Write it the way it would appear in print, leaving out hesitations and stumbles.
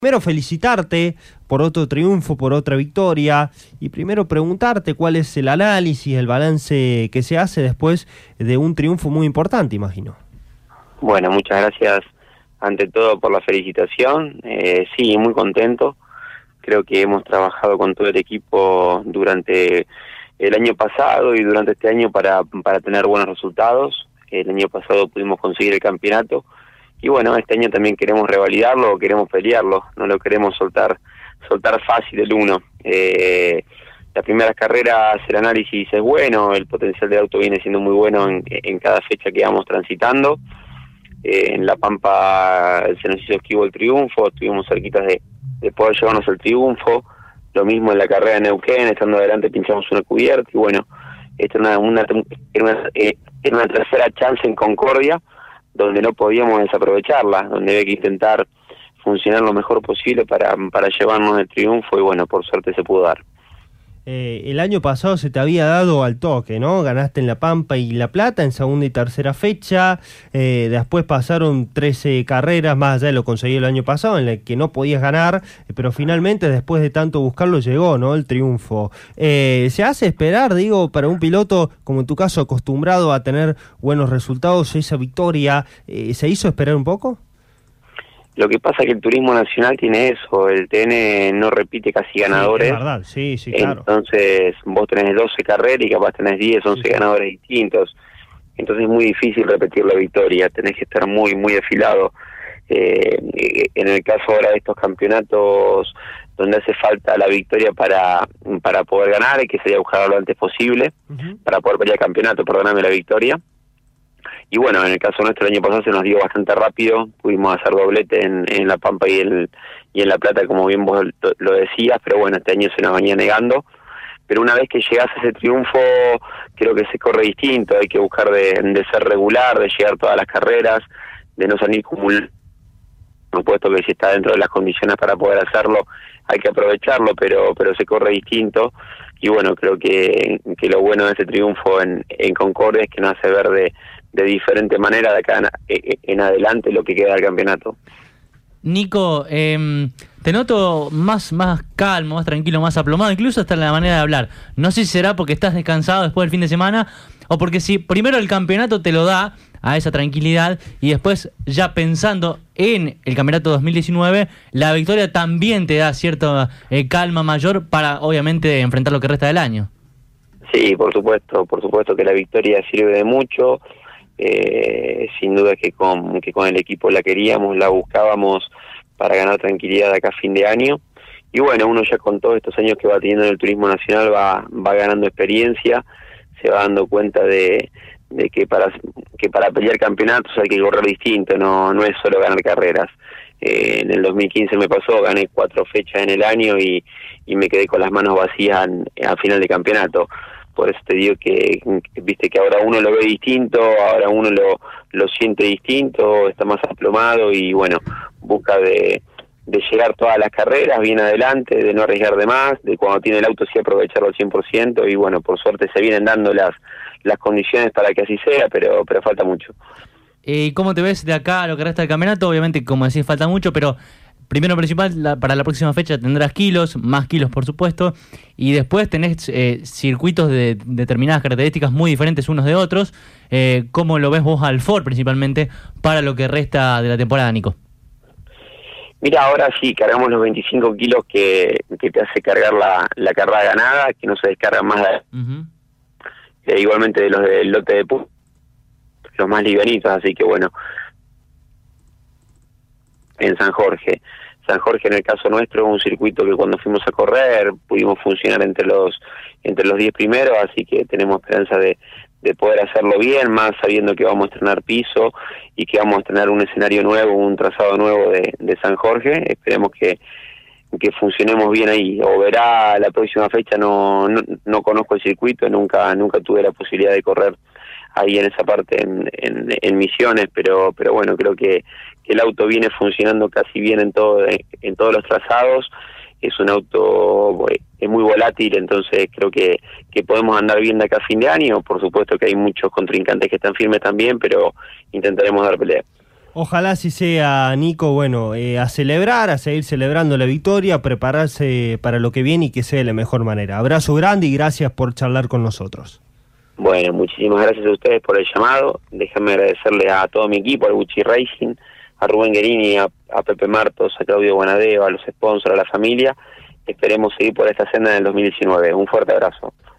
Primero felicitarte por otro triunfo, por otra victoria, y primero preguntarte cuál es el análisis, el balance que se hace después de un triunfo muy importante, imagino. Bueno, muchas gracias ante todo por la felicitación. Sí, muy contento. Creo que hemos trabajado con todo el equipo durante el año pasado y durante este año para tener buenos resultados. El año pasado pudimos conseguir el campeonato y bueno, este año también queremos revalidarlo, queremos pelearlo, no lo queremos soltar fácil el uno. Las primeras carreras el análisis es bueno, el potencial del auto viene siendo muy bueno en cada fecha que vamos transitando. En La Pampa se nos hizo esquivo el triunfo, estuvimos cerquitas de poder llevarnos el triunfo. Lo mismo en la carrera de Neuquén, estando adelante pinchamos una cubierta y bueno, esta era una tercera chance en Concordia donde no podíamos desaprovecharla, donde había que intentar funcionar lo mejor posible para llevarnos el triunfo y bueno, por suerte se pudo dar. El año pasado se te había dado al toque, ¿no? Ganaste en La Pampa y La Plata en segunda y tercera fecha, después pasaron 13 carreras, más allá de lo conseguido el año pasado, en las que no podías ganar, pero finalmente después de tanto buscarlo llegó, ¿no? El triunfo. ¿Se hace esperar, digo, para un piloto, como en tu caso, acostumbrado a tener buenos resultados, esa victoria, ¿se hizo esperar un poco? Lo que pasa es que el turismo nacional tiene eso, el TN no repite casi ganadores. Sí, es verdad, sí, claro. Entonces vos tenés 12 carreras y capaz tenés 10, 11 ganadores distintos. Entonces es muy difícil repetir la victoria, tenés que estar muy, muy afilado. En el caso ahora de estos campeonatos donde hace falta la victoria para poder ganar, que sería buscarlo lo antes posible, para poder pelear el campeonato, perdóname, la victoria. Y bueno, en el caso nuestro el año pasado se nos dio bastante rápido, pudimos hacer doblete en La Pampa y en La Plata, como bien vos lo decías, pero bueno, este año se nos venía negando. Pero una vez que llegás a ese triunfo, creo que se corre distinto, hay que buscar de ser regular, de llegar todas las carreras, de no salir acumulando. Por supuesto que si está dentro de las condiciones para poder hacerlo, hay que aprovecharlo, pero se corre distinto. Y bueno, creo que lo bueno de ese triunfo en Concordia es que nos hace ver de diferente manera de acá en adelante lo que queda del campeonato. Nico, te noto más calmo, más tranquilo, más aplomado, incluso hasta en la manera de hablar. No sé si será porque estás descansado después del fin de semana o porque si primero el campeonato te lo da a esa tranquilidad y después ya pensando en el campeonato 2019, la victoria también te da cierta calma mayor para obviamente enfrentar lo que resta del año. Sí, por supuesto que la victoria sirve de mucho. Sin duda que con el equipo la queríamos, la buscábamos para ganar tranquilidad acá a fin de año. Y bueno, uno ya con todos estos años que va teniendo en el turismo nacional va ganando experiencia, se va dando cuenta de que para pelear campeonatos hay que correr distinto, no es solo ganar carreras. En el 2015 me pasó, gané 4 fechas en el año y me quedé con las manos vacías a final de campeonato. Por eso te digo que viste que ahora uno lo ve distinto, ahora uno lo siente distinto, está más aplomado y bueno, busca de llegar todas las carreras bien adelante, de no arriesgar de más, de cuando tiene el auto sí aprovecharlo al 100% y bueno, por suerte se vienen dando las condiciones para que así sea, pero falta mucho. ¿Y cómo te ves de acá a lo que resta del campeonato? Obviamente, como decís, falta mucho, pero primero principal, para la próxima fecha tendrás más kilos por supuesto, y después tenés circuitos de determinadas características muy diferentes unos de otros. ¿Cómo lo ves vos al Ford principalmente para lo que resta de la temporada, Nico? Mira, ahora sí, cargamos los 25 kilos que te hace cargar la carrera ganada, que no se descargan más igualmente de los del lote de los más livianitos, así que bueno, en San Jorge en el caso nuestro es un circuito que cuando fuimos a correr pudimos funcionar entre los 10 primeros, así que tenemos esperanza de poder hacerlo bien, más sabiendo que vamos a estrenar piso y que vamos a estrenar un escenario nuevo, un trazado nuevo de San Jorge. Esperemos que funcionemos bien ahí. O verá la próxima fecha, no conozco el circuito, nunca tuve la posibilidad de correr ahí en esa parte en Misiones, pero bueno, creo que el auto viene funcionando casi bien en todos los trazados. Es un auto es muy volátil, entonces creo que podemos andar bien de acá a fin de año. Por supuesto que hay muchos contrincantes que están firmes también, pero intentaremos dar pelea. Ojalá así sea, Nico. Bueno, a celebrar, a seguir celebrando la victoria, a prepararse para lo que viene y que sea de la mejor manera. Abrazo grande y gracias por charlar con nosotros. Bueno, muchísimas gracias a ustedes por el llamado. Déjenme agradecerle a todo mi equipo, al Gucci Racing, a Rubén Guerini, a Pepe Martos, a Claudio Bonadeo, a los sponsors, a la familia. Esperemos seguir por esta senda en el 2019. Un fuerte abrazo.